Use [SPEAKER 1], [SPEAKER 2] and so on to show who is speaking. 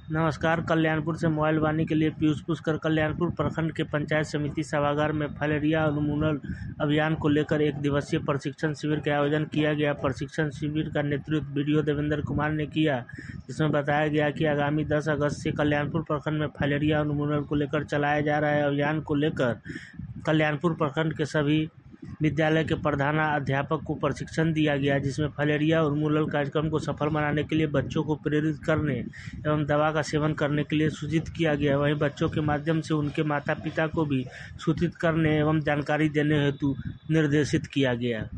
[SPEAKER 1] नमस्कार। कल्याणपुर से मोबाइल वाणी के लिए पीयूष पुष्कर। कल्याणपुर प्रखंड के पंचायत समिति सभागार में फाइलेरिया उन्मूलन अभियान को लेकर एक दिवसीय प्रशिक्षण शिविर का आयोजन किया गया। प्रशिक्षण शिविर का नेतृत्व बीडीओ देवेंद्र कुमार ने किया, जिसमें बताया गया कि आगामी 10 अगस्त से कल्याणपुर प्रखंड में फाइलेरिया उन्मूलन को लेकर चलाया जा रहा है। अभियान को लेकर कल्याणपुर प्रखंड के सभी विद्यालय के प्रधानाध्यापक को प्रशिक्षण दिया गया, जिसमें फाइलेरिया उन्मूलन कार्यक्रम को सफल बनाने के लिए बच्चों को प्रेरित करने एवं दवा का सेवन करने के लिए सूचित किया गया। वहीं बच्चों के माध्यम से उनके माता पिता को भी सूचित करने एवं जानकारी देने हेतु निर्देशित किया गया।